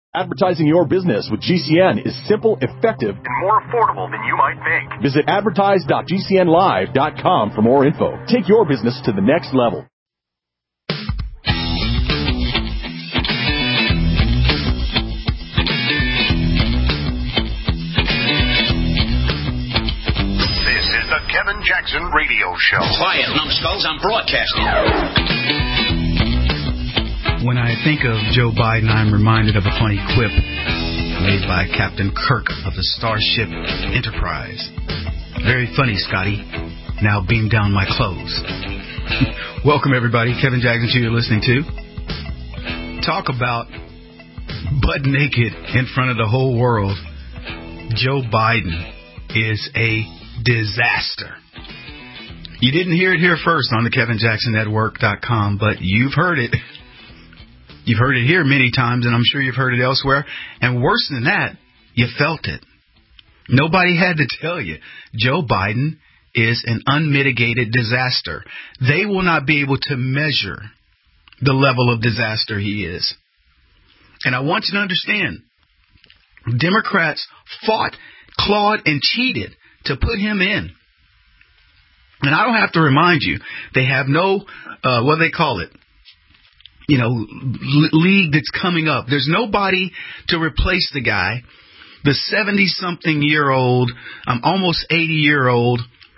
Advertising your business with GCN is simple, effective, and more affordable than you might think. Visit advertise.gcnlive.com for more info. Take your business to the next level. This is the Kevin Jackson Radio Show. Quiet, numbskulls, I'm broadcasting. When I think of Joe Biden, I'm reminded of a funny quip made by Captain Kirk of the Starship Enterprise. Very funny, Scotty. Now beam down my clothes. Welcome, everybody. Kevin Jackson, you're listening to. Talk about butt naked in front of the whole world. Joe Biden is a disaster. You didn't hear it here first on the KevinJacksonNetwork.com, but you've heard it. You've heard it here many times, and I'm sure you've heard it elsewhere. And worse than that, you felt it. Nobody had to tell you. Joe Biden is an unmitigated disaster. They will not be able to measure the level of disaster he is. And I want you to understand, Democrats fought, clawed, and cheated to put him in. And I don't have to remind you, they have no, what do they call it? League that's coming up. There's nobody to replace the guy, the 70-something-year-old, almost 80-year-old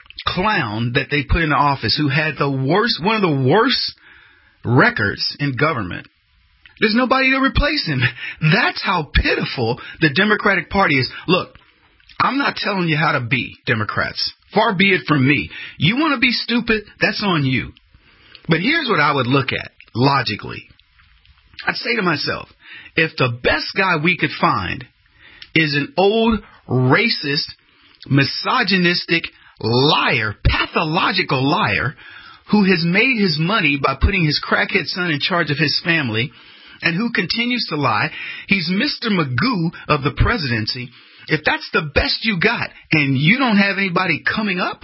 clown that they put in the office who had one of the worst records in government. There's nobody to replace him. That's how pitiful the Democratic Party is. Look, I'm not telling you how to be, Democrats. Far be it from me. You want to be stupid? That's on you. But here's what I would look at. Logically, I'd say to myself, if the best guy we could find is an old, racist, misogynistic liar, pathological liar, who has made his money by putting his crackhead son in charge of his family, and who continues to lie, he's Mr. Magoo of the presidency. If that's the best you got, and you don't have anybody coming up,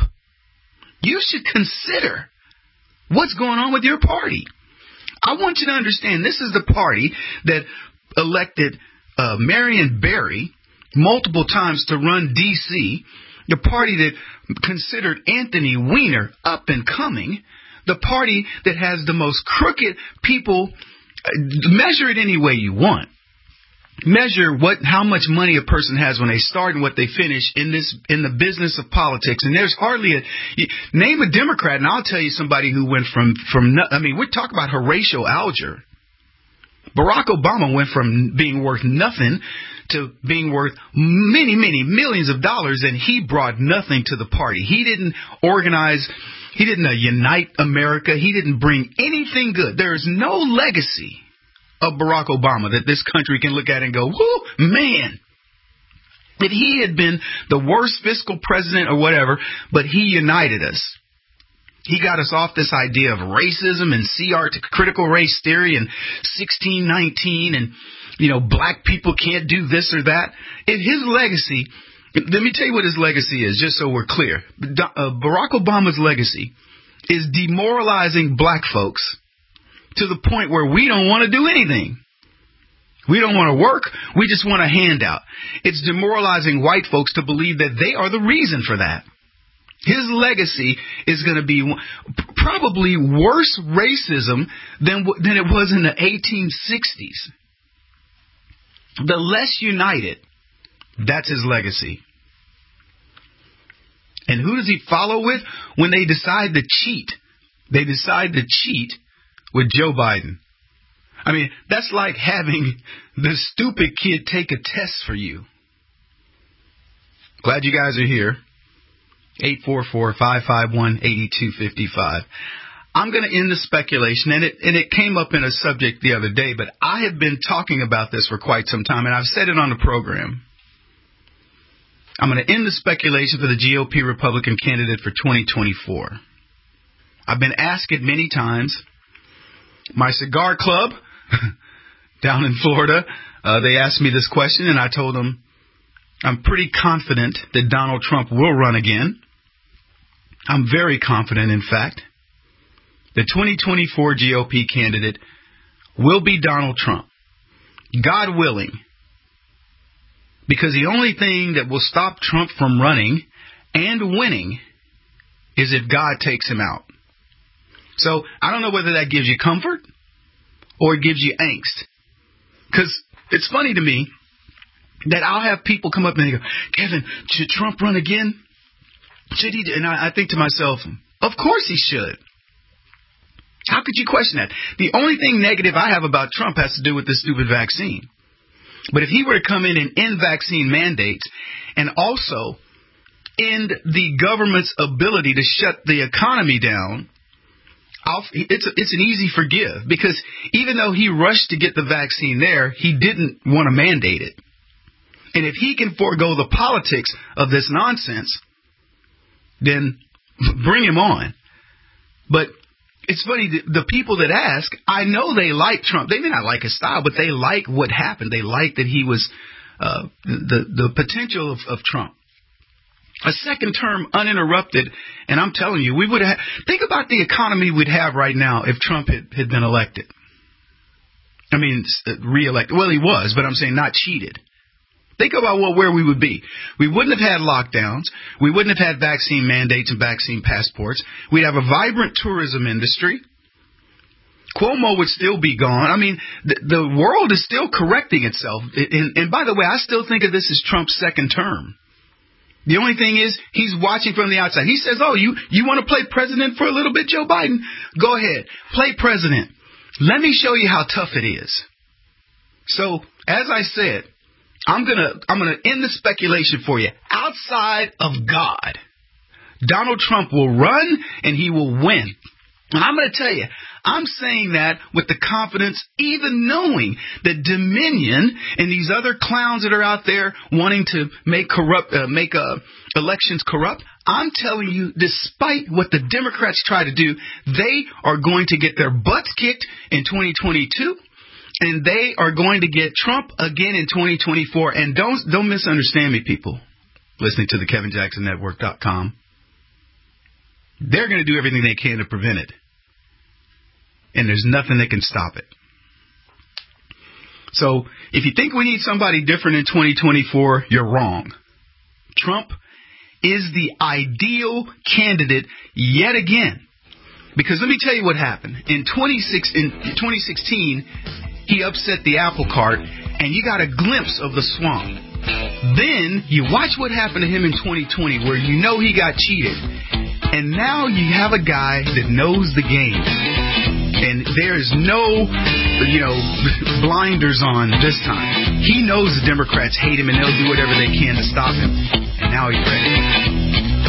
you should consider what's going on with your party. I want you to understand, this is the party that elected Marion Barry multiple times to run D.C., the party that considered Anthony Weiner up and coming, the party that has the most crooked people. Measure it any way you want. Measure how much money a person has when they start and what they finish in the business of politics. And there's hardly name a Democrat, and I'll tell you somebody who went from we talk about Horatio Alger. Barack Obama went from being worth nothing to being worth many, many millions of dollars, and he brought nothing to the party. He didn't organize. He didn't unite America. He didn't bring anything good. There is no legacy of Barack Obama that this country can look at and go, whoo, man, if he had been the worst fiscal president or whatever, but he united us. He got us off this idea of racism and critical race theory and 1619 and, black people can't do this or that. If his legacy, let me tell you what his legacy is, just so we're clear. Barack Obama's legacy is demoralizing black folks to the point where we don't want to do anything. We don't want to work. We just want a handout. It's demoralizing white folks to believe that they are the reason for that. His legacy is going to be probably worse racism than it was in the 1860s. The less united, that's his legacy. And who does he follow with? When they decide to cheat, they decide to cheat with Joe Biden. I mean, that's like having the stupid kid take a test for you. Glad you guys are here. 844-551-8255. I'm going to end the speculation, and it came up in a subject the other day, but I have been talking about this for quite some time, and I've said it on the program. I'm going to end the speculation for the GOP Republican candidate for 2024. I've been asked it many times. My cigar club down in Florida, they asked me this question, and I told them I'm pretty confident that Donald Trump will run again. I'm very confident, in fact. The 2024 GOP candidate will be Donald Trump. God willing, Because the only thing that will stop Trump from running and winning is if God takes him out. So I don't know whether that gives you comfort or it gives you angst. Because it's funny to me that I'll have people come up and they go, Kevin, should Trump run again? Should he? And I think to myself, of course he should. How could you question that? The only thing negative I have about Trump has to do with this stupid vaccine. But if he were to come in and end vaccine mandates and also end the government's ability to shut the economy down, it's an easy forgive. Because even though he rushed to get the vaccine there, he didn't want to mandate it. And if he can forego the politics of this nonsense, then bring him on. But it's funny, the people that ask, I know they like Trump. They may not like his style, but they like what happened. They like that he was the potential of Trump. A second term uninterrupted, and I'm telling you, we would have. Think about the economy we'd have right now if Trump had been elected. I mean, reelected. Well, he was, but I'm saying not cheated. Think about where we would be. We wouldn't have had lockdowns. We wouldn't have had vaccine mandates and vaccine passports. We'd have a vibrant tourism industry. Cuomo would still be gone. I mean, the world is still correcting itself. And by the way, I still think of this as Trump's second term. The only thing is he's watching from the outside. He says, oh, you want to play president for a little bit, Joe Biden? Go ahead. Play president. Let me show you how tough it is. So, as I said, I'm gonna end the speculation for you. Outside of God, Donald Trump will run and he will win. And I'm going to tell you, I'm saying that with the confidence, even knowing that Dominion and these other clowns that are out there wanting to make elections corrupt. I'm telling you, despite what the Democrats try to do, they are going to get their butts kicked in 2022. And they are going to get Trump again in 2024. And don't misunderstand me, people listening to the KevinJacksonNetwork.com. They're going to do everything they can to prevent it. And there's nothing that can stop it. So if you think we need somebody different in 2024, you're wrong. Trump is the ideal candidate yet again. Because let me tell you what happened. In 2016, he upset the apple cart, and you got a glimpse of the swamp. Then you watch what happened to him in 2020, where you know he got cheated. And now you have a guy that knows the game. And there is no, blinders on this time. He knows the Democrats hate him, and they'll do whatever they can to stop him. And now he's ready.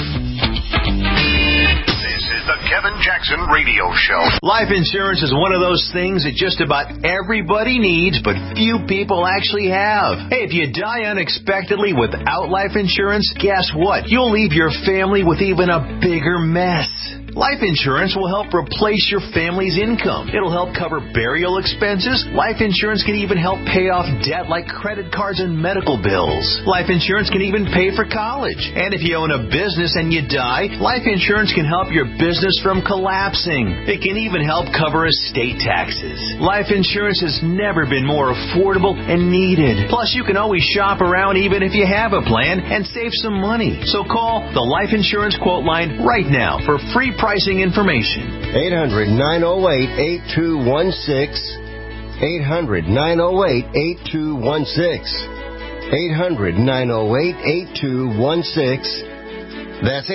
The Kevin Jackson Radio Show. Life insurance is one of those things that just about everybody needs, but few people actually have. Hey, if you die unexpectedly without life insurance, guess what? You'll leave your family with even a bigger mess. Life insurance will help replace your family's income. It'll help cover burial expenses. Life insurance can even help pay off debt like credit cards and medical bills. Life insurance can even pay for college. And if you own a business and you die, life insurance can help your business from collapsing. It can even help cover estate taxes. Life insurance has never been more affordable and needed. Plus, you can always shop around even if you have a plan and save some money. So call the Life Insurance Quote Line right now for free pricing information. 800-908-8216. 800-908-8216. 800-908-8216. That's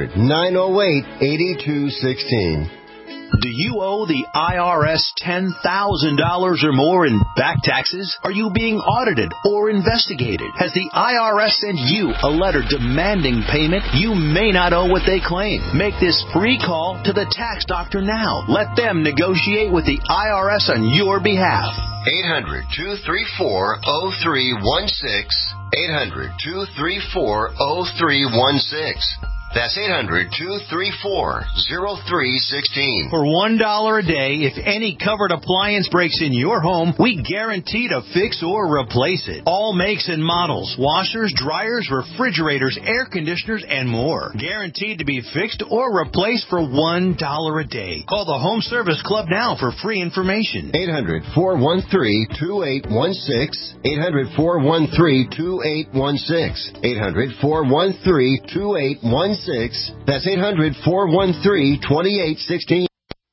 800-908-8216. Do you owe the IRS $10,000 or more in back taxes? Are you being audited or investigated? Has the IRS sent you a letter demanding payment? You may not owe what they claim. Make this free call to the tax doctor now. Let them negotiate with the IRS on your behalf. 800-234-0316. 800-234-0316. That's 800-234-0316. For $1 a day, if any covered appliance breaks in your home, we guarantee to fix or replace it. All makes and models, washers, dryers, refrigerators, air conditioners, and more. Guaranteed to be fixed or replaced for $1 a day. Call the Home Service Club now for free information. 800-413-2816. 800-413-2816. 800-413-2816. That's 800-413-2816.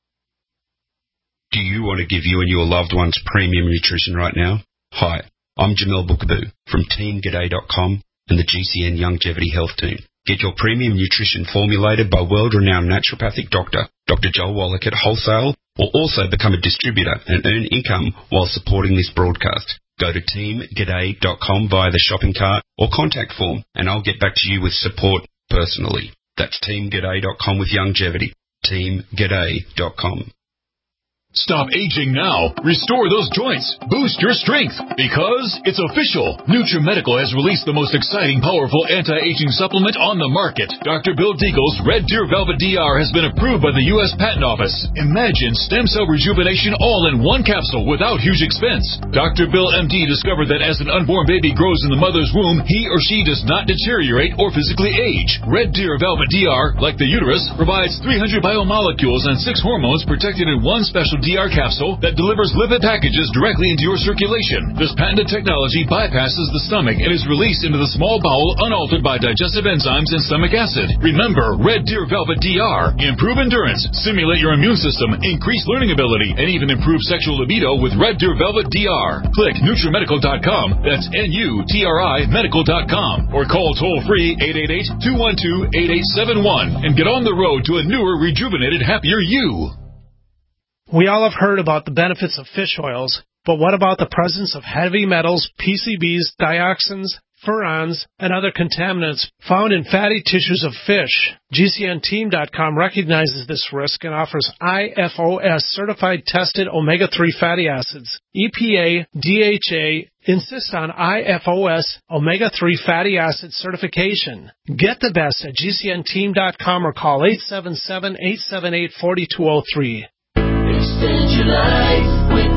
Do you want to give you and your loved ones premium nutrition right now? Hi, I'm Jamel Bookaboo from TeamGaday.com and the GCN Longevity Health Team. Get your premium nutrition formulated by world-renowned naturopathic doctor, Dr. Joel Wallach at wholesale, or also become a distributor and earn income while supporting this broadcast. Go to TeamGaday.com via the shopping cart or contact form, and I'll get back to you with support personally. That's TeamGaday.com with longevity. TeamGaday.com. Stop aging now. Restore those joints. Boost your strength. Because it's official. NutriMedical has released the most exciting, powerful anti-aging supplement on the market. Dr. Bill Deagle's Red Deer Velvet DR has been approved by the U.S. Patent Office. Imagine stem cell rejuvenation all in one capsule without huge expense. Dr. Bill MD discovered that as an unborn baby grows in the mother's womb, he or she does not deteriorate or physically age. Red Deer Velvet DR, like the uterus, provides 300 biomolecules and 6 hormones protected in one special DR capsule that delivers lipid packages directly into your circulation. This patented technology bypasses the stomach and is released into the small bowel unaltered by digestive enzymes and stomach acid. Remember, Red Deer Velvet DR. Improve endurance, stimulate your immune system, increase learning ability, and even improve sexual libido with Red Deer Velvet DR. Click NutriMedical.com, that's NUTRI Medical.com, or call toll-free 888-212-8871 and get on the road to a newer, rejuvenated, happier you. We all have heard about the benefits of fish oils, but what about the presence of heavy metals, PCBs, dioxins, furans, and other contaminants found in fatty tissues of fish? GCNteam.com recognizes this risk and offers IFOS certified tested omega-3 fatty acids. EPA, DHA insist on IFOS omega-3 fatty acid certification. Get the best at GCNteam.com or call 877-878-4203. Extend your life with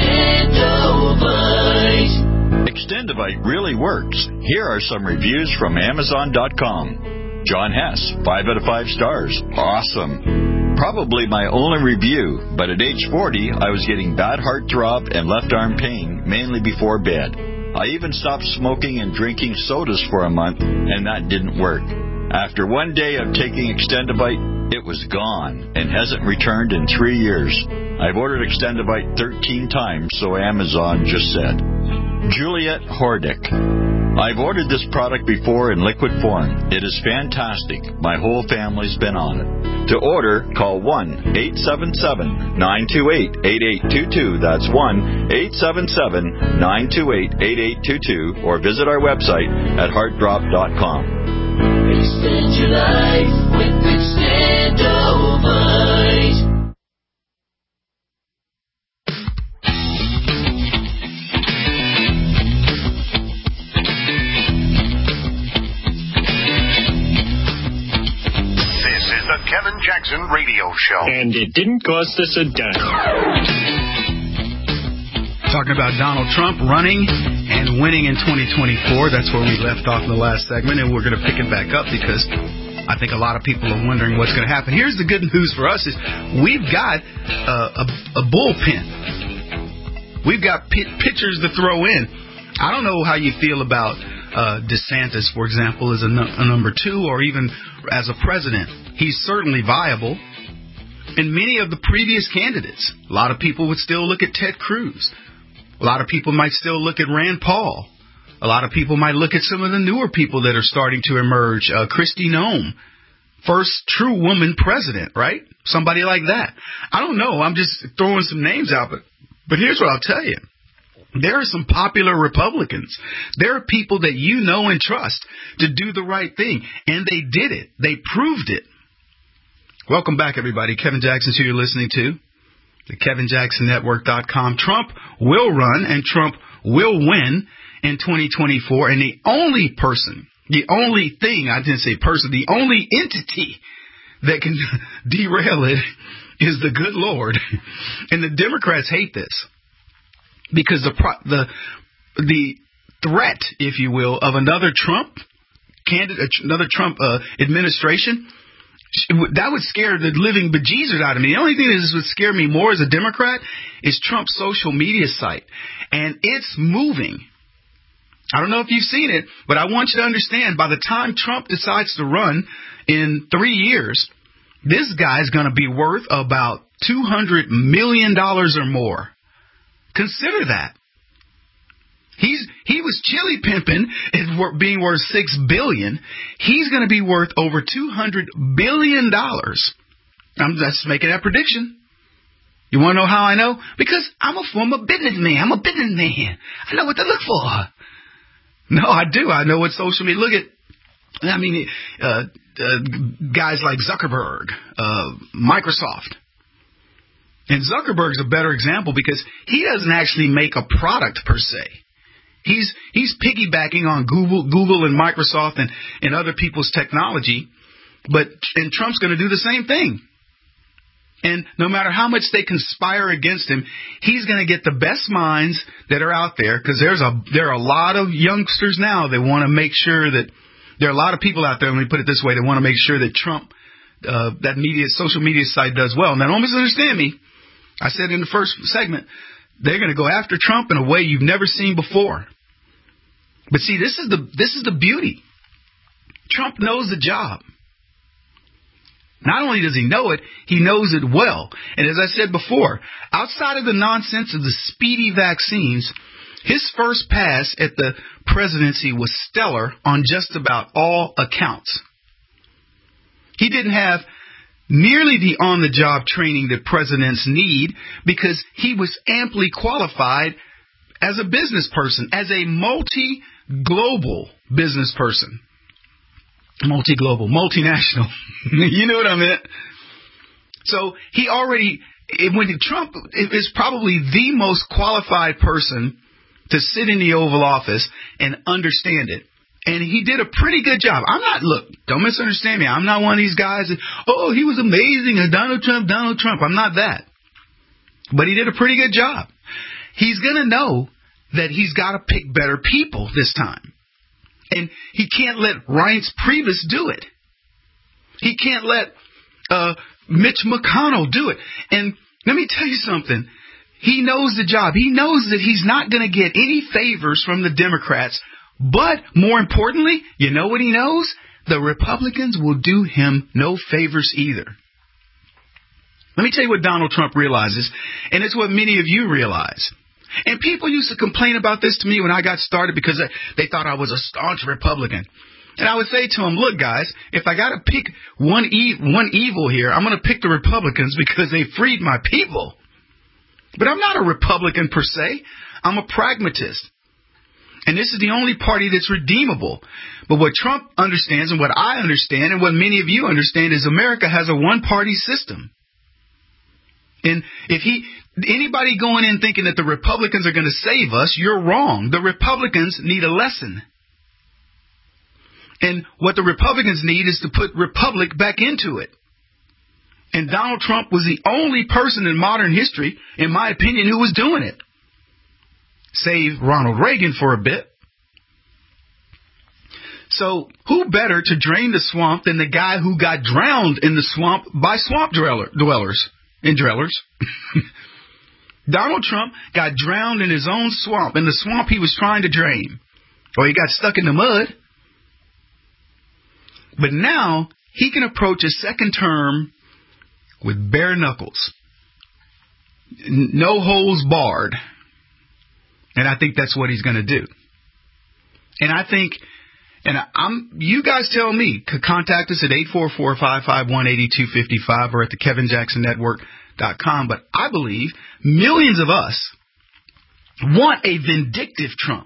Extendovite. Extendovite really works. Here are some reviews from Amazon.com. John Hess, 5 out of 5 stars. Awesome. Probably my only review, but at age 40, I was getting bad heart throb and left arm pain, mainly before bed. I even stopped smoking and drinking sodas for a month, and that didn't work. After one day of taking Extendovite, it was gone and hasn't returned in 3 years. I've ordered Extendovite 13 times, so Amazon just said. Juliet Hordick. I've ordered this product before in liquid form. It is fantastic. My whole family's been on it. To order, call 1-877-928-8822. That's 1-877-928-8822. Or visit our website at heartdrop.com. Extend your life with Extendovite. This is the Kevin Jackson Radio Show. And it didn't cost us a dime. Talking about Donald Trump running and winning in 2024. That's where we left off in the last segment, and we're going to pick it back up because I think a lot of people are wondering what's going to happen. Here's the good news for us is we've got a bullpen. We've got pitchers to throw in. I don't know how you feel about DeSantis, for example, as a number 2 or even as a president. He's certainly viable. And many of the previous candidates, a lot of people would still look at Ted Cruz. A lot of people might still look at Rand Paul. A lot of people might look at some of the newer people that are starting to emerge. Kristi Noem, first true woman president, right? Somebody like that. I don't know. I'm just throwing some names out, but here's what I'll tell you. There are some popular Republicans. There are people that you know and trust to do the right thing, and they did it. They proved it. Welcome back, everybody. Kevin Jackson, who you're listening to. The KevinJacksonNetwork.com. Trump will run and Trump will win in 2024. And the only person The only thing, I didn't say person, the only entity that can derail it is the good Lord. And the Democrats hate this because the threat, if you will, of another Trump candidate, another Trump administration, that would scare the living bejesus out of me. The only thing that would scare me more as a Democrat is Trump's social media site. And it's moving. I don't know if you've seen it, but I want you to understand, by the time Trump decides to run in 3 years, this guy's going to be worth about $200 million or more. Consider that. He was chili pimping at being worth $6 billion. He's going to be worth over $200 billion. I'm just making that prediction. You want to know how I know? Because I'm a former businessman. I'm a businessman. I know what to look for. No, I do. I know what social media. Look at, guys like Zuckerberg, Microsoft. And Zuckerberg's a better example because he doesn't actually make a product per se. He's piggybacking on Google and Microsoft and other people's technology, and Trump's going to do the same thing. And no matter how much they conspire against him, he's going to get the best minds that are out there, because there are a lot of youngsters now that want to make sure that there are a lot of people out there, let me put it this way, that want to make sure that Trump, that social media site does well. Now, don't misunderstand me. I said in the first segment, they're going to go after Trump in a way you've never seen before. But see, this is the beauty. Trump knows the job. Not only does he know it, he knows it well. And as I said before, outside of the nonsense of the speedy vaccines, his first pass at the presidency was stellar on just about all accounts. He didn't have nearly the on-the-job training that presidents need because he was amply qualified as a business person, as a multi-global business person. Multi-global, multinational. You know what I meant? So Trump is probably the most qualified person to sit in the Oval Office and understand it. And he did a pretty good job. Don't misunderstand me. I'm not one of these guys that, he was amazing, and Donald Trump. I'm not that. But he did a pretty good job. He's going to know that he's got to pick better people this time. And he can't let Reince Priebus do it. He can't let Mitch McConnell do it. And let me tell you something. He knows the job. He knows that he's not going to get any favors from the Democrats. But more importantly, you know what he knows? The Republicans will do him no favors either. Let me tell you what Donald Trump realizes, and it's what many of you realize. And people used to complain about this to me when I got started because they thought I was a staunch Republican. And I would say to them, look, guys, if I got to pick one evil here, I'm going to pick the Republicans because they freed my people. But I'm not a Republican per se. I'm a pragmatist. And this is the only party that's redeemable. But what Trump understands and what I understand and what many of you understand is America has a one-party system. And if anybody going in thinking that the Republicans are going to save us, you're wrong. The Republicans need a lesson. And what the Republicans need is to put republic back into it. And Donald Trump was the only person in modern history, in my opinion, who was doing it. Save Ronald Reagan for a bit. So who better to drain the swamp than the guy who got drowned in the swamp by swamp dwellers and drillers? Donald Trump got drowned in his own swamp, in the swamp he was trying to drain. Or he got stuck in the mud. But now he can approach a second term with bare knuckles. No holes barred. And I think that's what he's going to do. And I think, you guys tell me, contact us at 844-551-8255 or at the KevinJacksonNetwork.com. But I believe millions of us want a vindictive Trump.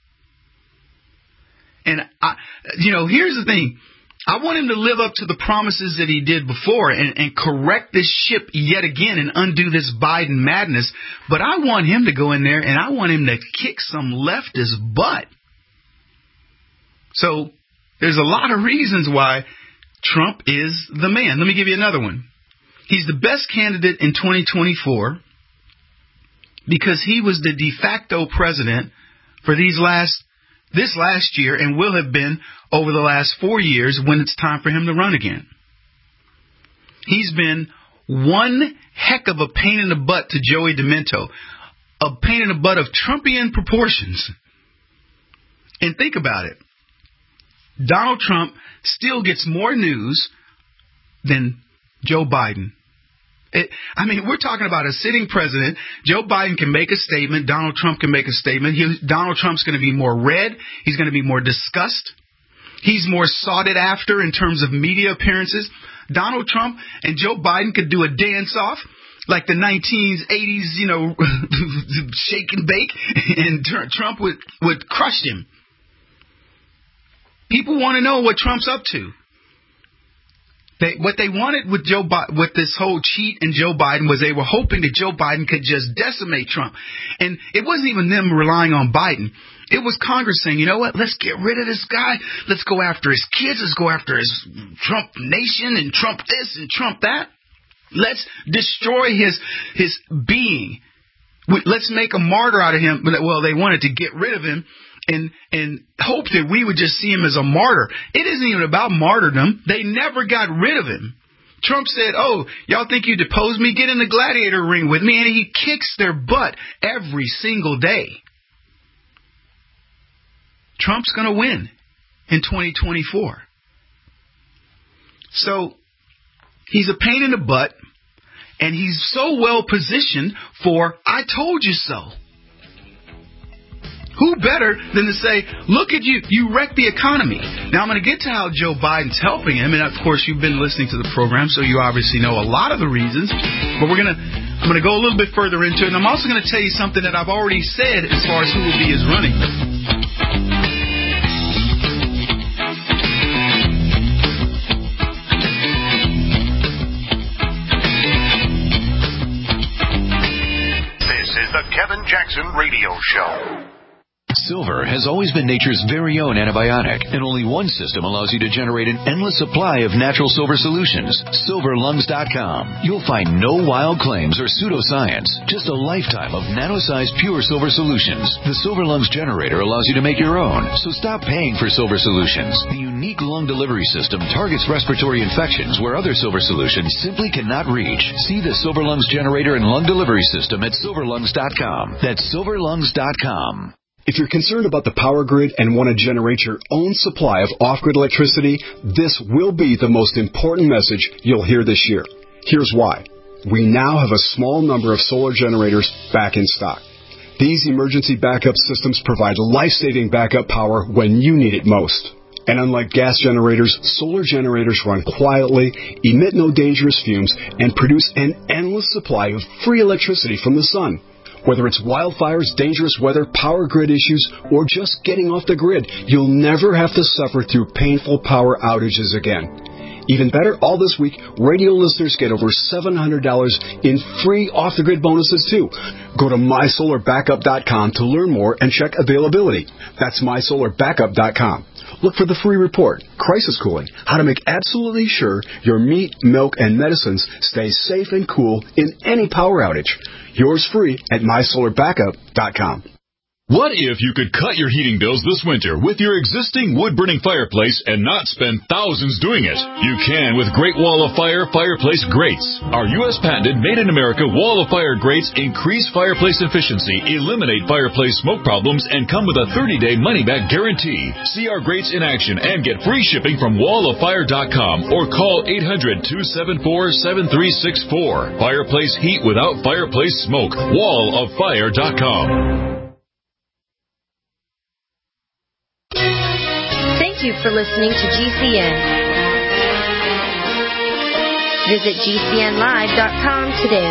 And, here's the thing. I want him to live up to the promises that he did before and correct this ship yet again and undo this Biden madness. But I want him to go in there and I want him to kick some leftist butt. So There's a lot of reasons why Trump is the man. Let me give you another one. He's the best candidate in 2024 because he was the de facto president for this last year and will have been over the last 4 years when it's time for him to run again. He's been one heck of a pain in the butt to Joey Demento, a pain in the butt of Trumpian proportions. And think about it. Donald Trump still gets more news than Joe Biden. We're talking about a sitting president. Joe Biden can make a statement. Donald Trump can make a statement. Donald Trump's going to be more read. He's going to be more discussed. He's more sought after in terms of media appearances. Donald Trump and Joe Biden could do a dance-off like the 1980s, shake and bake, and Trump would crush him. People want to know what Trump's up to. What they wanted with with this whole cheat and Joe Biden was they were hoping that Joe Biden could just decimate Trump. And it wasn't even them relying on Biden. It was Congress saying, you know what, let's get rid of this guy. Let's go after his kids. Let's go after his Trump nation and Trump this and Trump that. Let's destroy his being. Let's make a martyr out of him. Well, they wanted to get rid of him and hope that we would just see him as a martyr. It isn't even about martyrdom. They never got rid of him. Trump said, oh, y'all think you deposed me? Get in the gladiator ring with me. And he kicks their butt every single day. Trump's going to win in 2024. So he's a pain in the butt, and he's so well positioned for I told you so. Who better than to say, look at you, you wrecked the economy. Now, I'm going to get to how Joe Biden's helping him, and of course, you've been listening to the program, so you obviously know a lot of the reasons. But I'm going to go a little bit further into it, and I'm also going to tell you something that I've already said as far as who will be his running mate. The Kevin Jackson Radio Show. Silver has always been nature's very own antibiotic, and only one system allows you to generate an endless supply of natural silver solutions. SilverLungs.com. You'll find no wild claims or pseudoscience, just a lifetime of nano-sized pure silver solutions. The Silver Lungs generator allows you to make your own, so stop paying for silver solutions. The unique lung delivery system targets respiratory infections where other silver solutions simply cannot reach. See the Silver Lungs generator and lung delivery system at SilverLungs.com. That's SilverLungs.com. If you're concerned about the power grid and want to generate your own supply of off-grid electricity, this will be the most important message you'll hear this year. Here's why. We now have a small number of solar generators back in stock. These emergency backup systems provide life-saving backup power when you need it most. And unlike gas generators, solar generators run quietly, emit no dangerous fumes, and produce an endless supply of free electricity from the sun. Whether it's wildfires, dangerous weather, power grid issues, or just getting off the grid, you'll never have to suffer through painful power outages again. Even better, all this week, radio listeners get over $700 in free off-the-grid bonuses, too. Go to MySolarBackup.com to learn more and check availability. That's MySolarBackup.com. Look for the free report, Crisis Cooling, how to make absolutely sure your meat, milk, and medicines stay safe and cool in any power outage. Yours free at MySolarBackup.com. What if you could cut your heating bills this winter with your existing wood-burning fireplace and not spend thousands doing it? You can with Great Wall of Fire fireplace grates. Our U.S. patented made-in-America Wall of Fire grates increase fireplace efficiency, eliminate fireplace smoke problems, and come with a 30-day money-back guarantee. See our grates in action and get free shipping from walloffire.com or call 800-274-7364. Fireplace heat without fireplace smoke. walloffire.com. Thank you for listening to GCN. Visit GCNlive.com today.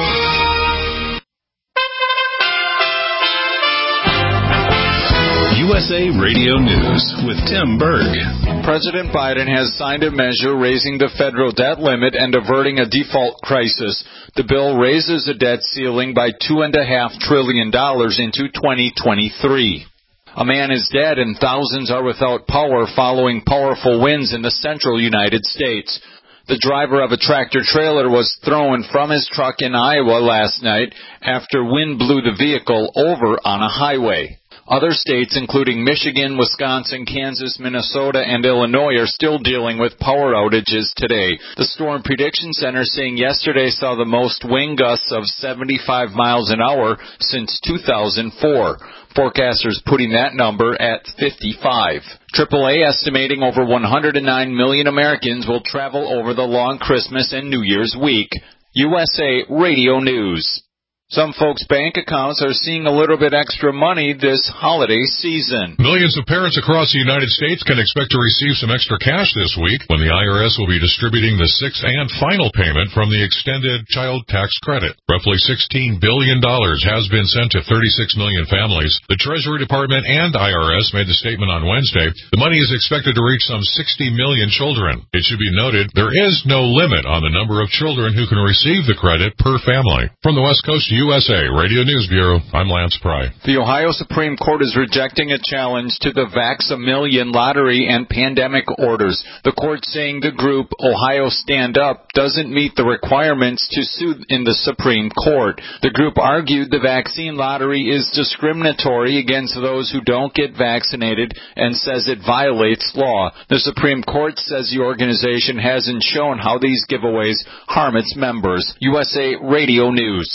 USA Radio News with Tim Berg. President Biden has signed a measure raising the federal debt limit and averting a default crisis. The bill raises the debt ceiling by $2.5 trillion into 2023. A man is dead and thousands are without power following powerful winds in the central United States. The driver of a tractor-trailer was thrown from his truck in Iowa last night after wind blew the vehicle over on a highway. Other states, including Michigan, Wisconsin, Kansas, Minnesota, and Illinois, are still dealing with power outages today. The Storm Prediction Center saying yesterday saw the most wind gusts of 75 miles an hour since 2004. Forecasters putting that number at 55. AAA estimating over 109 million Americans will travel over the long Christmas and New Year's week. USA Radio News. Some folks' bank accounts are seeing a little bit extra money this holiday season. Millions of parents across the United States can expect to receive some extra cash this week when the IRS will be distributing the sixth and final payment from the extended child tax credit. Roughly $16 billion has been sent to 36 million families. The Treasury Department and IRS made the statement on Wednesday. The money is expected to reach some 60 million children. It should be noted there is no limit on the number of children who can receive the credit per family. From the West Coast USA Radio News Bureau, I'm Lance Pry. The Ohio Supreme Court is rejecting a challenge to the Vax-A-Million lottery and pandemic orders. The court saying the group Ohio Stand Up doesn't meet the requirements to sue in the Supreme Court. The group argued the vaccine lottery is discriminatory against those who don't get vaccinated and says it violates law. The Supreme Court says the organization hasn't shown how these giveaways harm its members. USA Radio News.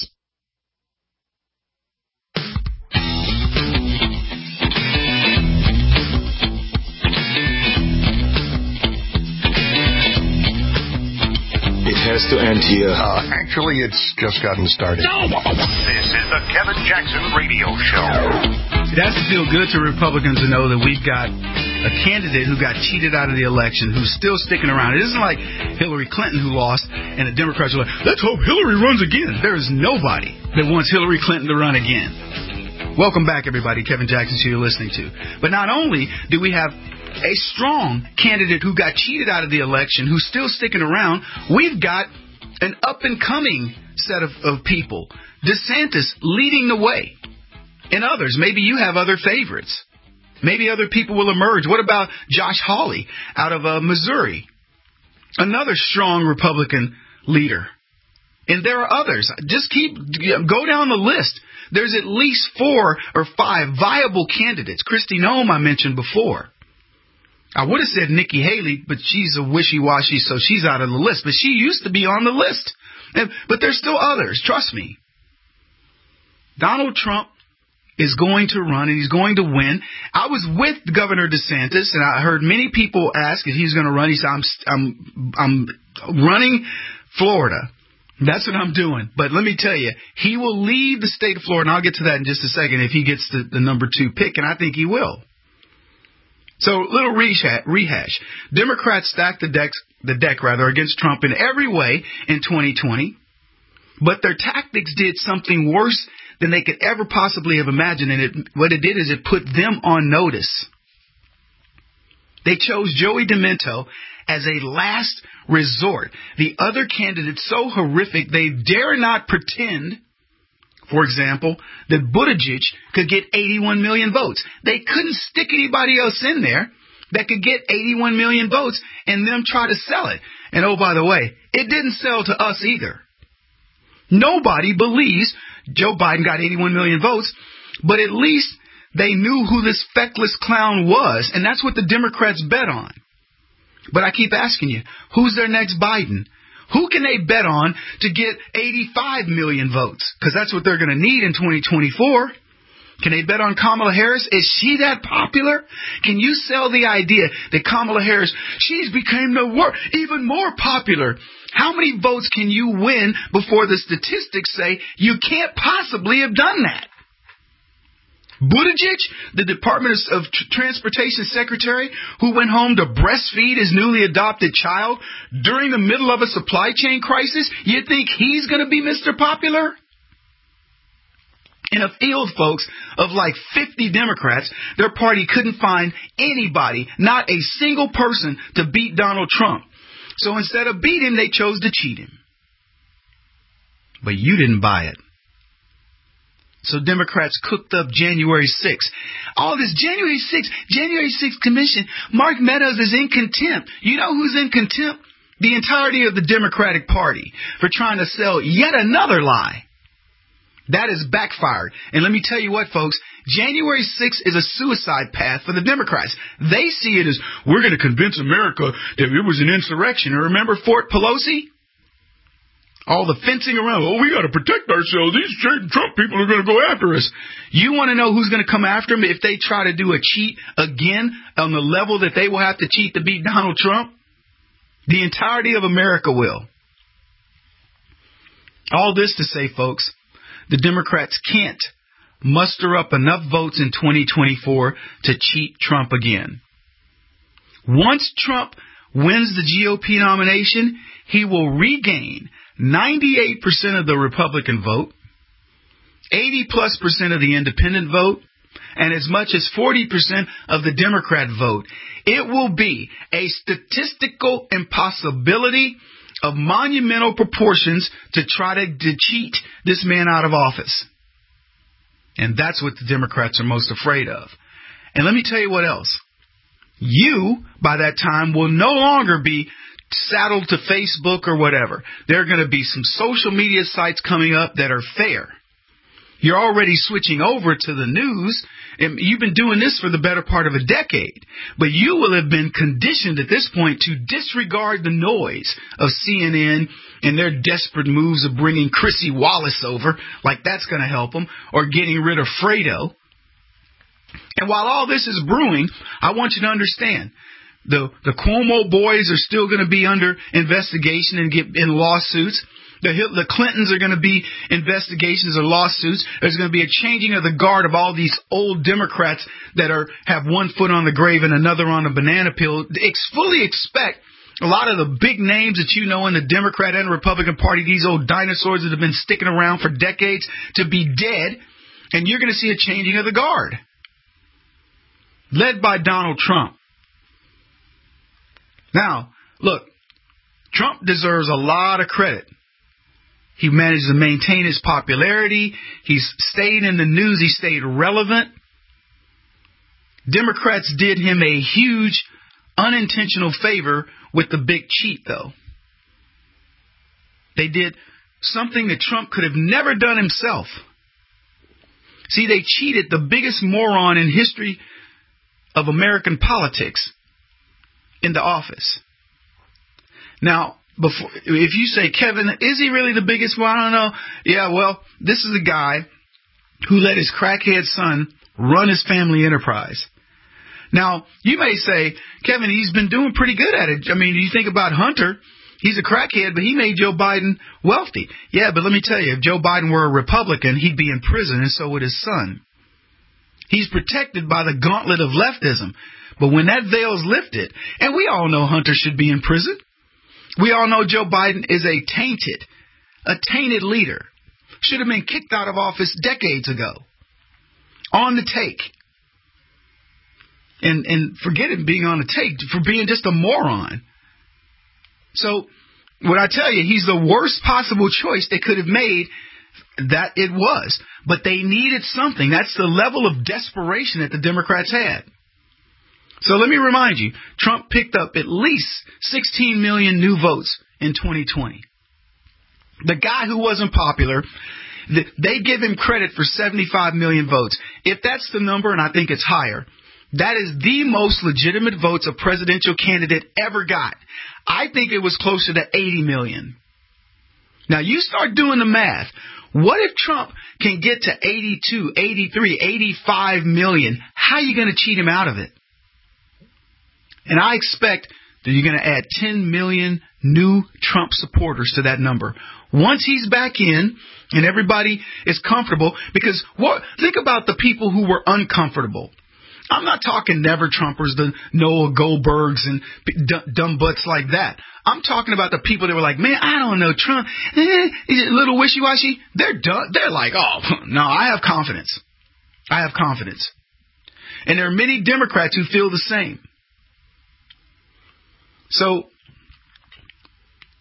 It has to end here. Actually, it's just gotten started. This is the Kevin Jackson Radio Show. It has to feel good to Republicans to know that we've got a candidate who got cheated out of the election who's still sticking around. It isn't like Hillary Clinton who lost and the Democrats are like, let's hope Hillary runs again. There is nobody that wants Hillary Clinton to run again. Welcome back, everybody. Kevin Jackson, who you're listening to. But not only do we have a strong candidate who got cheated out of the election who's still sticking around, we've got an up-and-coming set of people. DeSantis leading the way. And others. Maybe you have other favorites. Maybe other people will emerge. What about Josh Hawley out of Missouri? Another strong Republican leader. And there are others. Just go down the list. There's at least 4 or 5 viable candidates. Kristi Noem I mentioned before. I would have said Nikki Haley, but she's a wishy-washy, so she's out of the list. But she used to be on the list. But there's still others. Trust me. Donald Trump is going to run, and he's going to win. I was with Governor DeSantis, and I heard many people ask if he's going to run. He said, I'm running Florida. That's what I'm doing. But let me tell you, he will leave the state of Florida, and I'll get to that in just a second, if he gets the number 2 pick, and I think he will. So, little rehash. Democrats stacked the deck against Trump in every way in 2020, but their tactics did something worse than they could ever possibly have imagined, and what it did is it put them on notice. They chose Joey Demento as a last resort. The other candidates so horrific they dare not pretend, for example, that Buttigieg could get 81 million votes. They couldn't stick anybody else in there that could get 81 million votes and them try to sell it. And oh, by the way, it didn't sell to us either. Nobody believes Joe Biden got 81 million votes, but at least they knew who this feckless clown was, and that's what the Democrats bet on. But I keep asking you, who's their next Biden? Who can they bet on to get 85 million votes? Because that's what they're going to need in 2024. Can they bet on Kamala Harris? Is she that popular? Can you sell the idea that Kamala Harris, she's became even more popular? How many votes can you win before the statistics say you can't possibly have done that? Buttigieg, the Department of Transportation Secretary, who went home to breastfeed his newly adopted child during the middle of a supply chain crisis, you think he's going to be Mr. Popular? In a field, folks, of like 50 Democrats, their party couldn't find anybody, not a single person, to beat Donald Trump. So instead of beat him, they chose to cheat him. But you didn't buy it. So Democrats cooked up January 6th. All this January 6th commission, Mark Meadows is in contempt. You know who's in contempt? The entirety of the Democratic Party for trying to sell yet another lie. That has backfired. And let me tell you what, folks, January 6th is a suicide path for the Democrats. They see it as, we're going to convince America that it was an insurrection. And remember Fort Pelosi? All the fencing around, we got to protect ourselves. These Trump people are going to go after us. You want to know who's going to come after them if they try to do a cheat again on the level that they will have to cheat to beat Donald Trump? The entirety of America will. All this to say, folks, the Democrats can't muster up enough votes in 2024 to cheat Trump again. Once Trump wins the GOP nomination, he will regain 98% of the Republican vote, 80+% of the independent vote, and as much as 40% of the Democrat vote. It will be a statistical impossibility of monumental proportions to try to cheat this man out of office. And that's what the Democrats are most afraid of. And let me tell you what else. You, by that time, will no longer be saddled to Facebook or whatever. There are going to be some social media sites coming up that are fair. You're already switching over to the news, and you've been doing this for the better part of a decade. But you will have been conditioned at this point to disregard the noise of CNN and their desperate moves of bringing Chrissy Wallace over, like that's going to help them, or getting rid of Fredo. And while all this is brewing, I want you to understand, the Cuomo boys are still going to be under investigation and get in lawsuits. The Clintons are going to be investigations or lawsuits. There's going to be a changing of the guard of all these old Democrats that have one foot on the grave and another on the banana peel. Fully expect a lot of the big names that you know in the Democrat and Republican Party, these old dinosaurs that have been sticking around for decades, to be dead. And you're going to see a changing of the guard, led by Donald Trump. Now, look, Trump deserves a lot of credit. He managed to maintain his popularity. He's stayed in the news. He stayed relevant. Democrats did him a huge unintentional favor with the big cheat, though. They did something that Trump could have never done himself. See, they cheated the biggest moron in history of American politics into office. Now, if you say, Kevin, is he really the biggest one? I don't know. Yeah, well, this is a guy who let his crackhead son run his family enterprise. Now, you may say, Kevin, he's been doing pretty good at it. I mean, you think about Hunter. He's a crackhead, but he made Joe Biden wealthy. Yeah, but let me tell you, if Joe Biden were a Republican, he'd be in prison, and so would his son. He's protected by the gauntlet of leftism. But when that veil is lifted, and we all know Hunter should be in prison. We all know Joe Biden is a tainted leader. Should have been kicked out of office decades ago. On the take. And forget him being on the take for being just a moron. So, what I tell you, he's the worst possible choice they could have made. That it was. But they needed something. That's the level of desperation that the Democrats had. So let me remind you, Trump picked up at least 16 million new votes in 2020. The guy who wasn't popular, they give him credit for 75 million votes. If that's the number, and I think it's higher, that is the most legitimate votes a presidential candidate ever got. I think it was closer to 80 million. Now, you start doing the math. What if Trump can get to 82, 83, 85 million? How are you going to cheat him out of it? And I expect that you're going to add 10 million new Trump supporters to that number. Once he's back in and everybody is comfortable, because think about the people who were uncomfortable. I'm not talking never-Trumpers, the Noah Goldbergs and dumb butts like that. I'm talking about the people that were like, man, I don't know, Trump, a little wishy-washy. They're done. They're like, oh, no, I have confidence. I have confidence. And there are many Democrats who feel the same. So,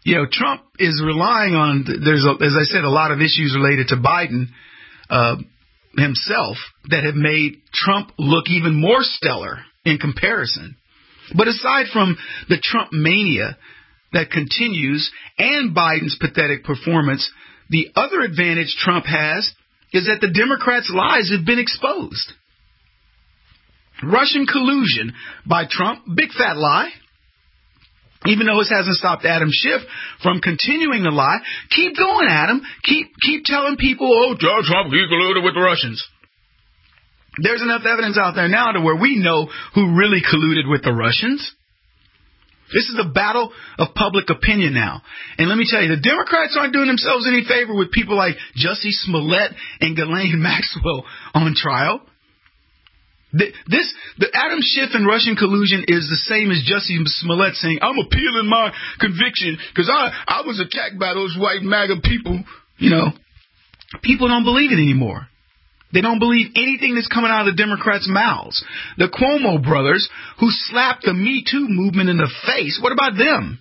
Trump is relying on, as I said, a lot of issues related to Biden. himself that have made Trump look even more stellar in comparison. But aside from the Trump mania that continues and Biden's pathetic performance, the other advantage Trump has is that the Democrats' lies have been exposed. Russian collusion by Trump, big fat lie. Even though it hasn't stopped Adam Schiff from continuing to lie, keep going, Adam. Keep telling people, oh, Trump, he colluded with the Russians. There's enough evidence out there now to where we know who really colluded with the Russians. This is a battle of public opinion now. And let me tell you, the Democrats aren't doing themselves any favor with people like Jussie Smollett and Ghislaine Maxwell on trial. The Adam Schiff and Russian collusion is the same as Jussie Smollett saying, I'm appealing my conviction because I was attacked by those white MAGA people. You know, people don't believe it anymore. They don't believe anything that's coming out of the Democrats' mouths. The Cuomo brothers who slapped the Me Too movement in the face, what about them?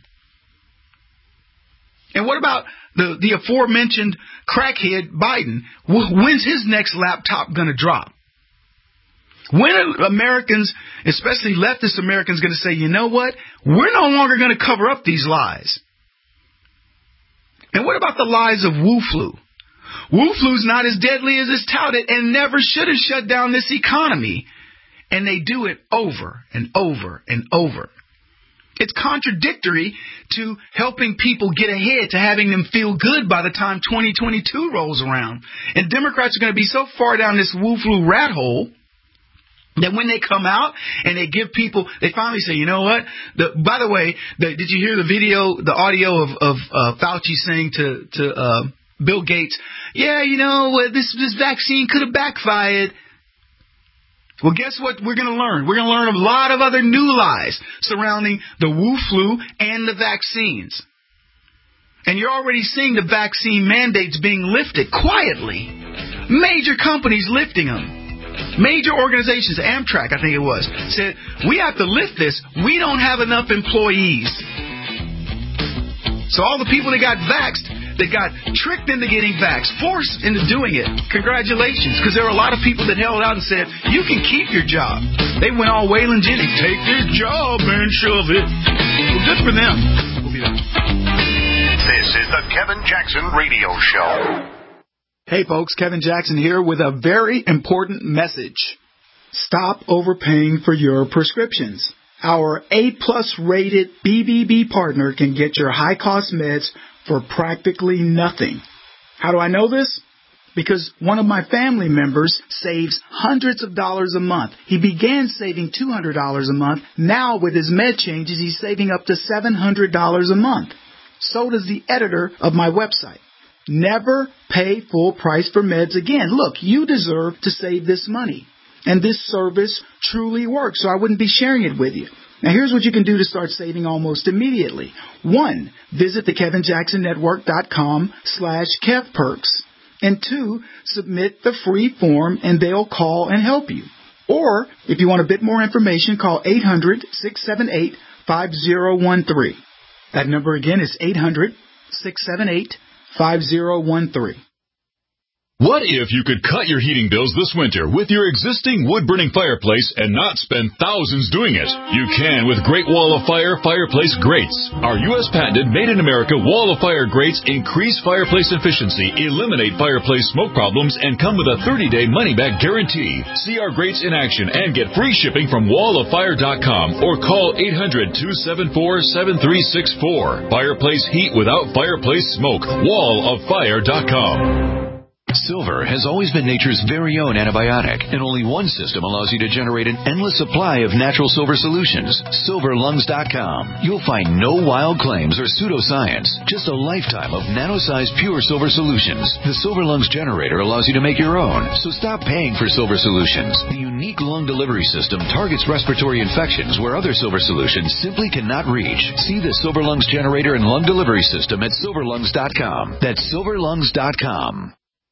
And what about the aforementioned crackhead Biden? When's his next laptop going to drop? When are Americans, especially leftist Americans, going to say, you know what? We're no longer going to cover up these lies. And what about the lies of Wu Flu? Wu Flu's not as deadly as it's touted and never should have shut down this economy. And they do it over and over and over. It's contradictory to helping people get ahead, to having them feel good by the time 2022 rolls around. And Democrats are going to be so far down this Wu Flu rat hole that when they come out and they give people, they finally say, you know what? By the way, did you hear the video, the audio of Fauci saying to Bill Gates, yeah, you know, this vaccine could have backfired. Well, guess what we're going to learn? We're going to learn a lot of other new lies surrounding the Wu Flu and the vaccines. And you're already seeing the vaccine mandates being lifted quietly. Major companies lifting them. Major organizations, Amtrak, I think it was, said, we have to lift this. We don't have enough employees. So all the people that got vaxxed, they got tricked into getting vaxxed, forced into doing it. Congratulations, because there were a lot of people that held out and said, you can keep your job. They went all Waylon Jennings, take this job and shove it. Well, good for them. We'll be back. This is the Kevin Jackson Radio Show. Hey folks, Kevin Jackson here with a very important message. Stop overpaying for your prescriptions. Our A-plus rated BBB partner can get your high-cost meds for practically nothing. How do I know this? Because one of my family members saves hundreds of dollars a month. He began saving $200 a month. Now with his med changes, he's saving up to $700 a month. So does the editor of my website. Never pay full price for meds again. Look, you deserve to save this money. And this service truly works, so I wouldn't be sharing it with you. Now, here's what you can do to start saving almost immediately. 1, visit thekevinjacksonnetwork.com/KevPerks. And 2, submit the free form and they'll call and help you. Or, if you want a bit more information, call 800-678-5013. That number again is 800-678-5013. What if you could cut your heating bills this winter with your existing wood-burning fireplace and not spend thousands doing it? You can with Great Wall of Fire fireplace grates. Our U.S. patented made-in-America Wall of Fire grates increase fireplace efficiency, eliminate fireplace smoke problems, and come with a 30-day money-back guarantee. See our grates in action and get free shipping from walloffire.com or call 800-274-7364. Fireplace heat without fireplace smoke. walloffire.com. Silver has always been nature's very own antibiotic, and only one system allows you to generate an endless supply of natural silver solutions. SilverLungs.com. You'll find no wild claims or pseudoscience, just a lifetime of nano-sized pure silver solutions. The Silver Lungs generator allows you to make your own, so stop paying for silver solutions. The unique lung delivery system targets respiratory infections where other silver solutions simply cannot reach. See the Silver Lungs generator and lung delivery system at SilverLungs.com. That's SilverLungs.com.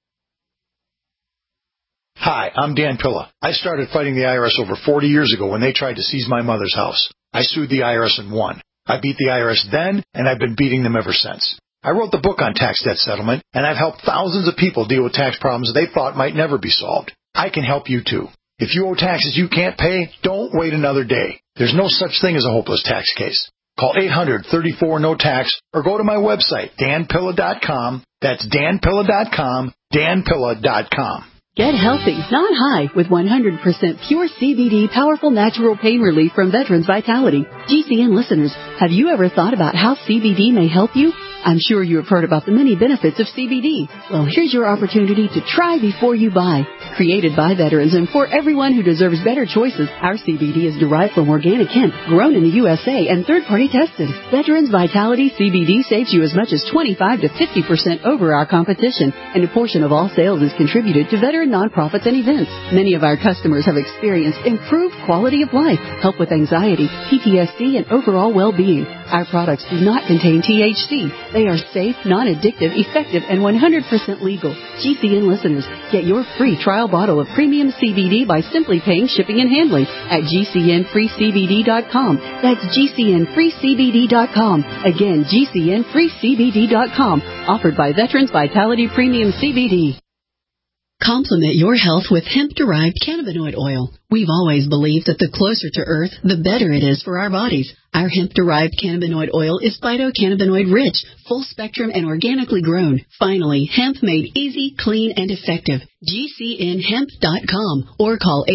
Hi, I'm Dan Pilla. I started fighting the IRS over 40 years ago when they tried to seize my mother's house. I sued the IRS and won. I beat the IRS then, and I've been beating them ever since. I wrote the book on tax debt settlement, and I've helped thousands of people deal with tax problems they thought might never be solved. I can help you too. If you owe taxes you can't pay, don't wait another day. There's no such thing as a hopeless tax case. Call 800-34-NO-TAX or go to my website, danpilla.com. That's danpilla.com, danpilla.com. Get healthy, not high, with 100% pure CBD powerful natural pain relief from Veterans Vitality. GCN listeners, have you ever thought about how CBD may help you? I'm sure you have heard about the many benefits of CBD. Well, here's your opportunity to try before you buy. Created by veterans and for everyone who deserves better choices, our CBD is derived from organic hemp, grown in the USA and third-party tested. Veterans Vitality CBD saves you as much as 25 to 50% over our competition, and a portion of all sales is contributed to veteran nonprofits and events. Many of our customers have experienced improved quality of life, help with anxiety, PTSD, and overall well-being. Our products do not contain THC. They are safe, non-addictive, effective, and 100% legal. GCN listeners, get your free trial bottle of premium CBD by simply paying shipping and handling at GCNFreeCBD.com. That's GCNFreeCBD.com. Again, GCNFreeCBD.com. Offered by Veterans Vitality Premium CBD. Complement your health with hemp-derived cannabinoid oil. We've always believed that the closer to Earth, the better it is for our bodies. Our hemp-derived cannabinoid oil is phytocannabinoid-rich, full-spectrum, and organically grown. Finally, hemp made easy, clean, and effective. GCNHemp.com or call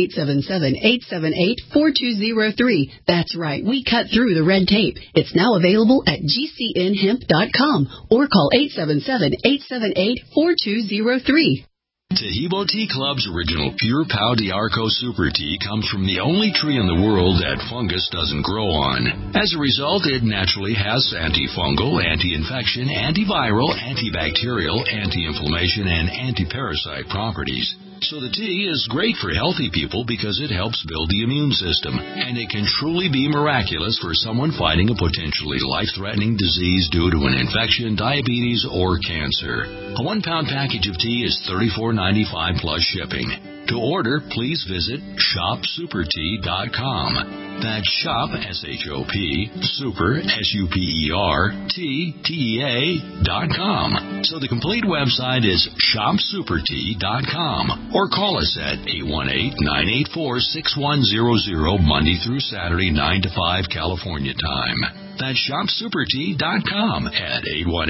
877-878-4203. That's right, we cut through the red tape. It's now available at GCNHemp.com or call 877-878-4203. Tahibo Tea Club's original Pure Pau d'Arco Super Tea comes from the only tree in the world that fungus doesn't grow on. As a result, it naturally has antifungal, anti-infection, antiviral, antibacterial, anti-inflammation, and anti-parasite properties. So the tea is great for healthy people because it helps build the immune system, and it can truly be miraculous for someone fighting a potentially life-threatening disease due to an infection, diabetes, or cancer. A 1-pound package of tea is $34.95 plus shipping. To order, please visit shopsupertea.com. That's shop, S-H-O-P, super, S-U-P-E-R-T-T-E-A.com. So the complete website is shopsupertea.com. Or call us at 818-984-6100 Monday through Saturday, 9 to 5 California time. That's shopsupertea.com at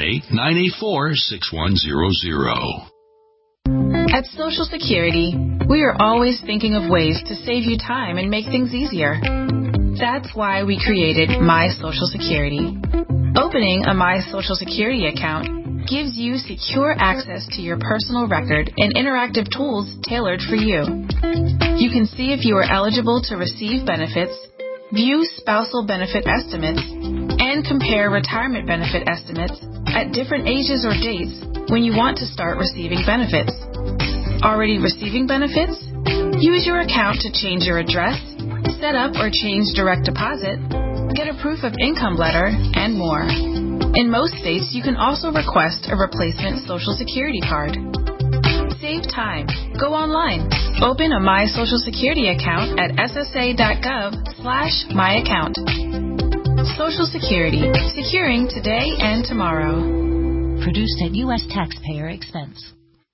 818-984-6100. At Social Security, we are always thinking of ways to save you time and make things easier. That's why we created My Social Security. Opening a My Social Security account gives you secure access to your personal record and interactive tools tailored for you. You can see if you are eligible to receive benefits, view spousal benefit estimates, and compare retirement benefit estimates at different ages or dates when you want to start receiving benefits. Already receiving benefits? Use your account to change your address, set up or change direct deposit, get a proof of income letter, and more. In most states, you can also request a replacement Social Security card. Save time. Go online. Open a My Social Security account at ssa.gov/myaccount. Social Security. Securing today and tomorrow. Produced at U.S. taxpayer expense.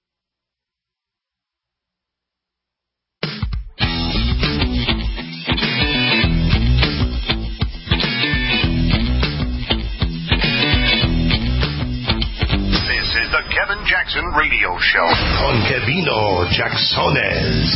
Kevin Jackson Radio Show. Con Kevino Jacksones.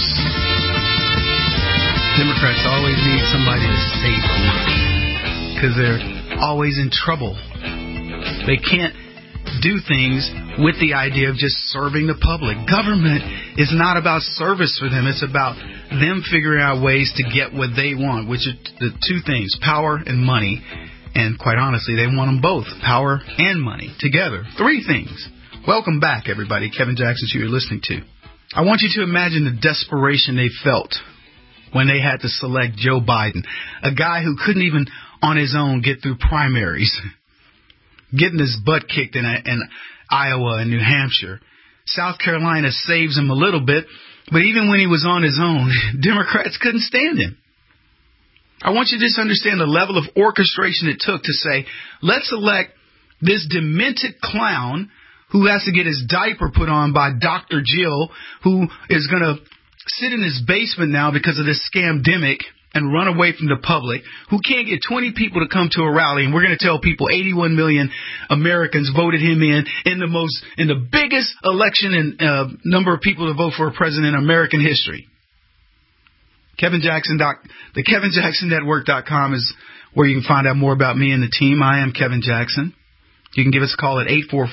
Democrats always need somebody to save them because they're always in trouble. They can't do things with the idea of just serving the public. Government is not about service for them. It's about them figuring out ways to get what they want, which are the two things, power and money. And quite honestly, they want them both, power and money, together. Three things. Welcome back, everybody. Kevin Jackson, who you're listening to. I want you to imagine the desperation they felt when they had to select Joe Biden, a guy who couldn't even on his own get through primaries, getting his butt kicked in Iowa and New Hampshire. South Carolina saves him a little bit, but even when he was on his own, Democrats couldn't stand him. I want you to just understand the level of orchestration it took to say, let's elect This demented clown who has to get his diaper put on by Dr. Jill, who is going to sit in his basement now because of this scamdemic and run away from the public, who can't get 20 people to come to a rally, and we're going to tell people 81 million Americans voted him in the biggest election and number of people to vote for a president in American history. The KevinJacksonNetwork.com is where you can find out more about me and the team. I am Kevin Jackson. You can give us a call at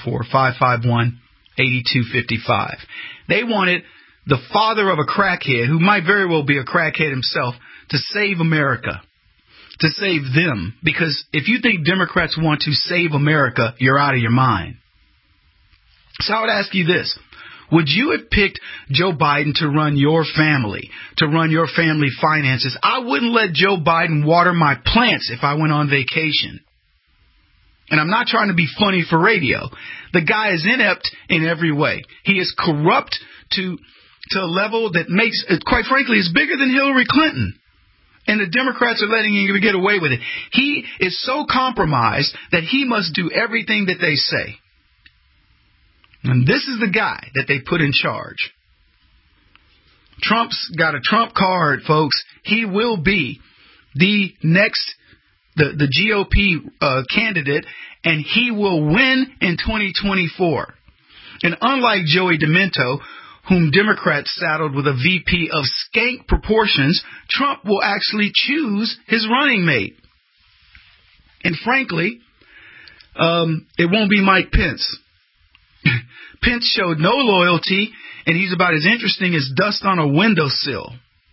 844-551-8255. They wanted the father of a crackhead, who might very well be a crackhead himself, to save America, to save them. Because if you think Democrats want to save America, you're out of your mind. So I would ask you this. Would you have picked Joe Biden to run your family, to run your family finances? I wouldn't let Joe Biden water my plants if I went on vacation. And I'm not trying to be funny for radio. The guy is inept in every way. He is corrupt to a level that makes, quite frankly, is bigger than Hillary Clinton. And the Democrats are letting him get away with it. He is so compromised that he must do everything that they say. And this is the guy that they put in charge. Trump's got a Trump card, folks. He will be the next the GOP candidate, and he will win in 2024. And unlike Joey Demento, whom Democrats saddled with a VP of skank proportions, Trump will actually choose his running mate. And frankly, it won't be Mike Pence. Pence showed no loyalty, and he's about as interesting as dust on a windowsill.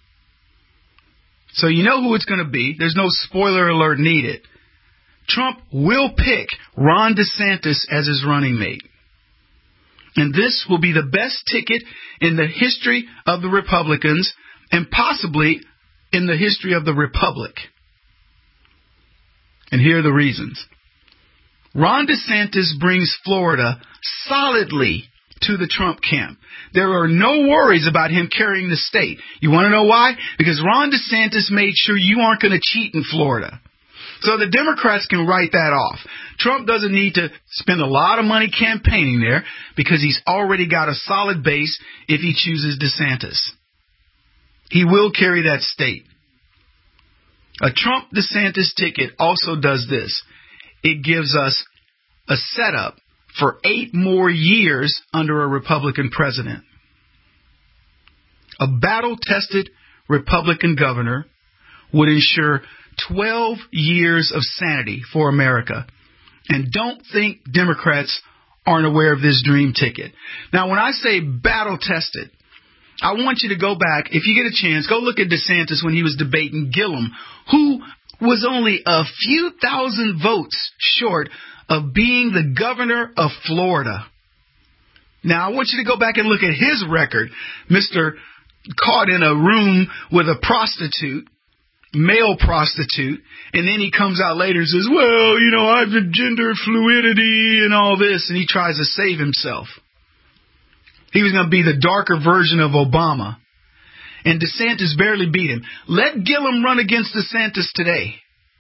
So you know who it's going to be. There's no spoiler alert needed. Trump will pick Ron DeSantis as his running mate. And this will be the best ticket in the history of the Republicans and possibly in the history of the Republic. And here are the reasons. Ron DeSantis brings Florida solidly to the Trump camp. There are no worries about him carrying the state. You want to know why? Because Ron DeSantis made sure you aren't going to cheat in Florida. So the Democrats can write that off. Trump doesn't need to spend a lot of money campaigning there because he's already got a solid base if he chooses DeSantis. He will carry that state. A Trump-DeSantis ticket also does this. It gives us a setup for 8 more years under a Republican president. A battle-tested Republican governor would ensure 12 years of sanity for America. And don't think Democrats aren't aware of this dream ticket. Now, when I say battle-tested, I want you to go back, if you get a chance, go look at DeSantis when he was debating Gillum, who was only a few thousand votes short of being the governor of Florida. Now, I want you to go back and look at his record. Mr. Caught in a room with a prostitute, male prostitute, and then he comes out later and says, well, you know, I've been gender fluidity and all this, and he tries to save himself. He was going to be the darker version of Obama. And DeSantis barely beat him. Let Gillum run against DeSantis today.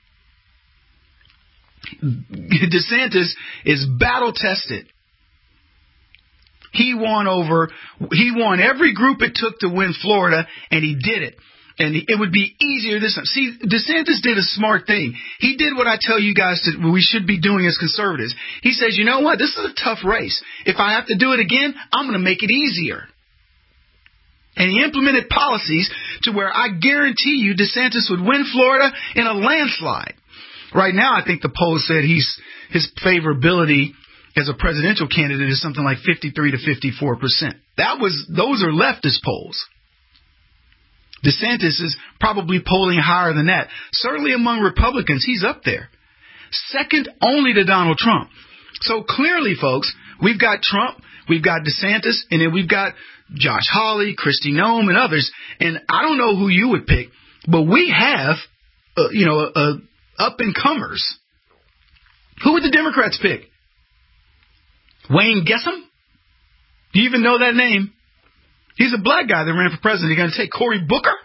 DeSantis is battle-tested. He won every group it took to win Florida, and he did it. And it would be easier this time. See, DeSantis did a smart thing. He did what I tell you guys we should be doing as conservatives. He says, you know what? This is a tough race. If I have to do it again, I'm going to make it easier. And he implemented policies to where I guarantee you DeSantis would win Florida in a landslide. Right now, I think the polls said his favorability as a presidential candidate is something like 53 to 54%. Those are leftist polls. DeSantis is probably polling higher than that. Certainly among Republicans, he's up there. Second only to Donald Trump. So clearly, folks, we've got Trump, we've got DeSantis, and then we've got Josh Hawley, Kristi Noem, and others. And I don't know who you would pick, but we have, up-and-comers. Who would the Democrats pick? Wayne Gessam? Do you even know that name? He's a black guy that ran for president. You're going to take Cory Booker?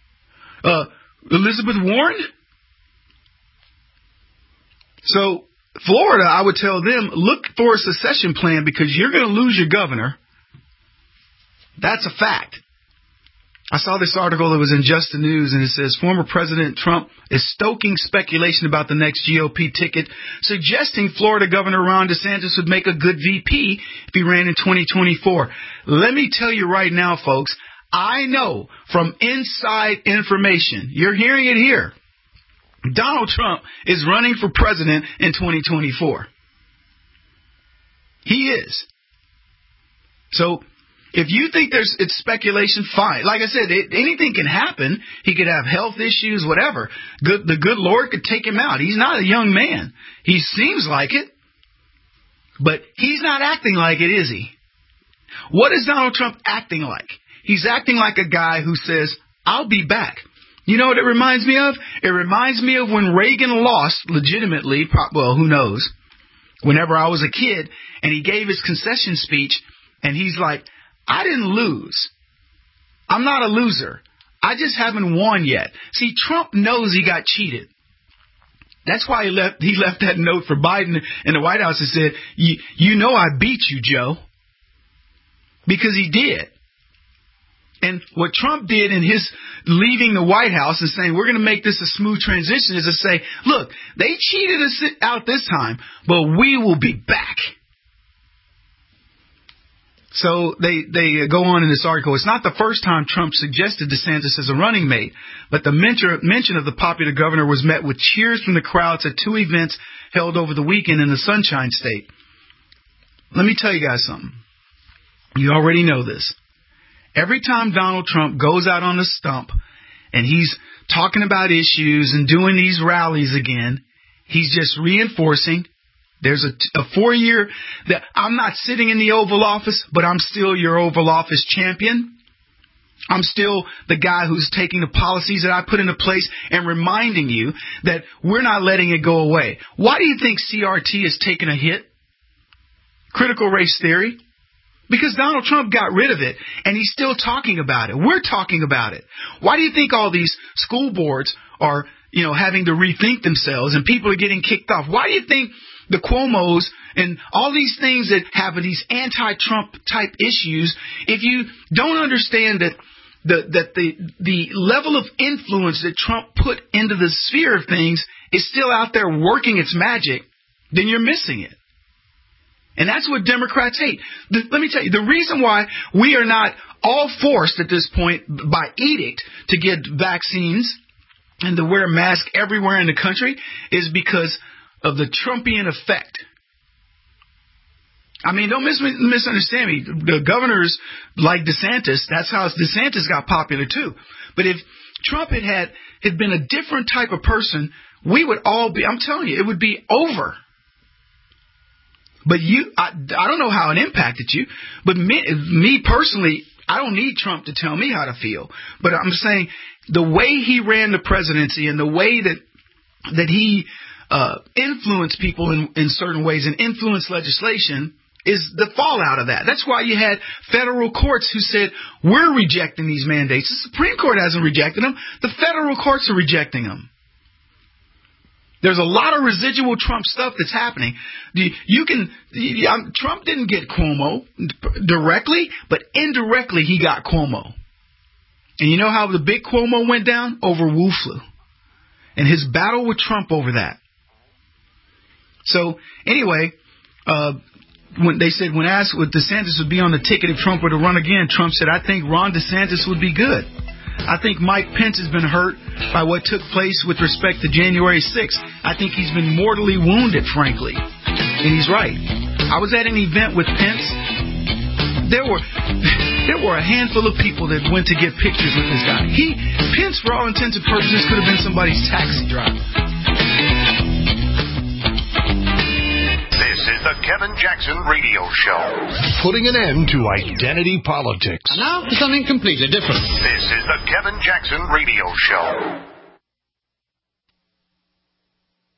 Elizabeth Warren? So Florida, I would tell them, look for a secession plan because you're going to lose your governor. That's a fact. I saw this article that was in Just the News, and it says former President Trump is stoking speculation about the next GOP ticket, suggesting Florida Governor Ron DeSantis would make a good VP if he ran in 2024. Let me tell you right now, folks, I know from inside information, you're hearing it here, Donald Trump is running for president in 2024. He is. So, if you think it's speculation, fine. Like I said, anything can happen. He could have health issues, whatever. The good Lord could take him out. He's not a young man. He seems like it, but he's not acting like it, is he? What is Donald Trump acting like? He's acting like a guy who says, I'll be back. You know what it reminds me of? It reminds me of when Reagan lost legitimately, well, who knows, whenever I was a kid, and he gave his concession speech, and he's like, I didn't lose. I'm not a loser. I just haven't won yet. See, Trump knows he got cheated. That's why he left that note for Biden in the White House and said, you know I beat you, Joe. Because he did. And what Trump did in his leaving the White House and saying, we're going to make this a smooth transition, is to say, look, they cheated us out this time, but we will be back. So they go on in this article. It's not the first time Trump suggested DeSantis as a running mate, but the mention of the popular governor was met with cheers from the crowds at two events held over the weekend in the Sunshine State. Let me tell you guys something. You already know this. Every time Donald Trump goes out on the stump and he's talking about issues and doing these rallies again, he's just reinforcing there's a 4-year that I'm not sitting in the Oval Office, but I'm still your Oval Office champion. I'm still the guy who's taking the policies that I put into place and reminding you that we're not letting it go away. Why do you think CRT has taken a hit? Critical race theory. Because Donald Trump got rid of it, and he's still talking about it. We're talking about it. Why do you think all these school boards are, having to rethink themselves and people are getting kicked off? Why do you think the Cuomos and all these things that have these anti-Trump type issues, if you don't understand that the level of influence that Trump put into the sphere of things is still out there working its magic, then you're missing it. And that's what Democrats hate. Let me tell you, the reason why we are not all forced at this point by edict to get vaccines and to wear a mask everywhere in the country is because of the Trumpian effect. I mean, don't misunderstand me. The governors like DeSantis, that's how DeSantis got popular too. But if Trump had been a different type of person, we would all be, I'm telling you, it would be over. But I don't know how it impacted you, but me personally, I don't need Trump to tell me how to feel. But I'm saying the way he ran the presidency and the way that he influenced people in certain ways and influenced legislation is the fallout of that. That's why you had federal courts who said, we're rejecting these mandates. The Supreme Court hasn't rejected them. The federal courts are rejecting them. There's a lot of residual Trump stuff that's happening. Trump didn't get Cuomo directly, but indirectly he got Cuomo. And you know how the big Cuomo went down? Over Wu flu. And his battle with Trump over that. So, anyway, when asked if DeSantis would be on the ticket if Trump were to run again, Trump said, I think Ron DeSantis would be good. I think Mike Pence has been hurt by what took place with respect to January 6th. I think he's been mortally wounded, frankly. And he's right. I was at an event with Pence. There were a handful of people that went to get pictures with this guy. Pence, for all intents and purposes, could have been somebody's taxi driver. This is the Kevin Jackson Radio Show. Putting an end to identity politics. And now for something completely different. This is the Kevin Jackson Radio Show.